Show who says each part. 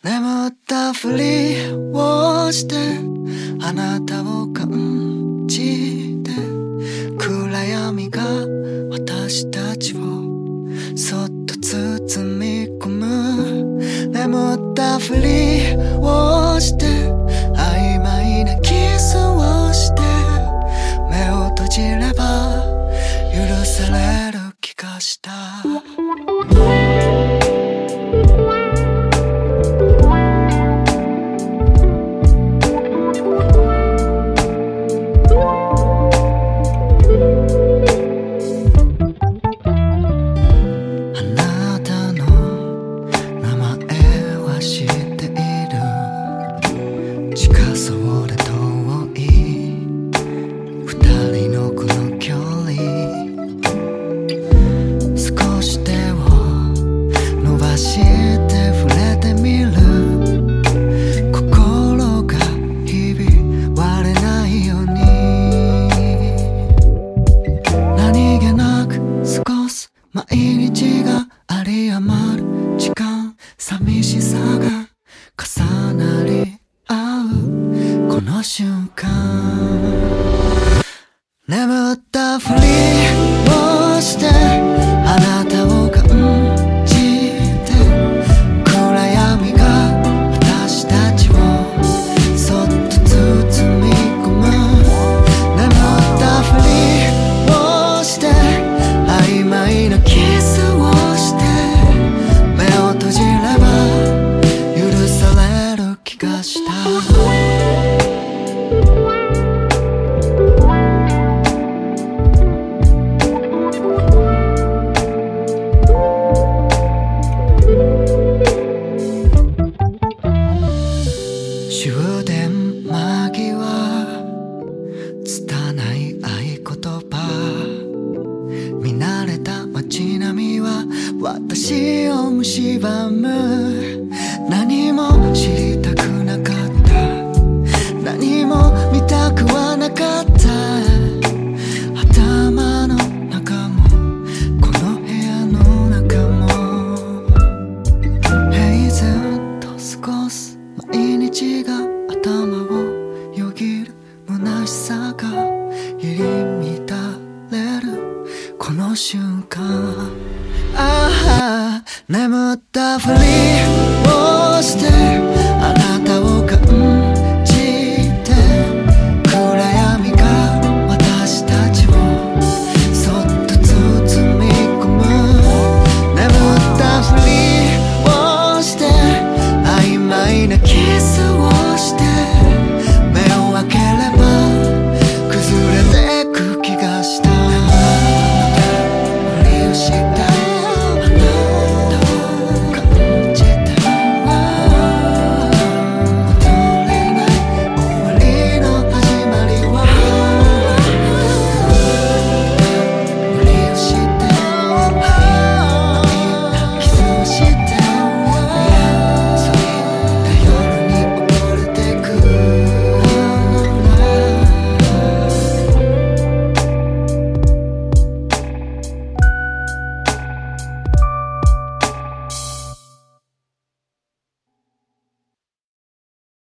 Speaker 1: 眠ったふりをしてあなたを感じて、暗闇が私たちをそっと包み込む。眠ったふりをして曖昧なキスをして、目を閉じれば許される気がした。毎日が有り余る時間、寂しさが重なり合うこの瞬間、眠ったふりをしてあなたを感じて、暗闇が私たちをそっと包み込む。眠ったふりをして曖昧なキスをして目を閉じれば許される気がした。終電間際拙い合言葉、見慣れた街並みは私を蝕む。何も知りたくなかった、何も見たくはなかった。頭の中もこの部屋の中も、ずっと過ごす毎日が頭をよぎる虚しさが入り乱れるこの瞬間、ああ眠ったふりをしてあなたを感じて、暗闇が私たちをそっと包み込む。眠ったふりをして曖昧なキスを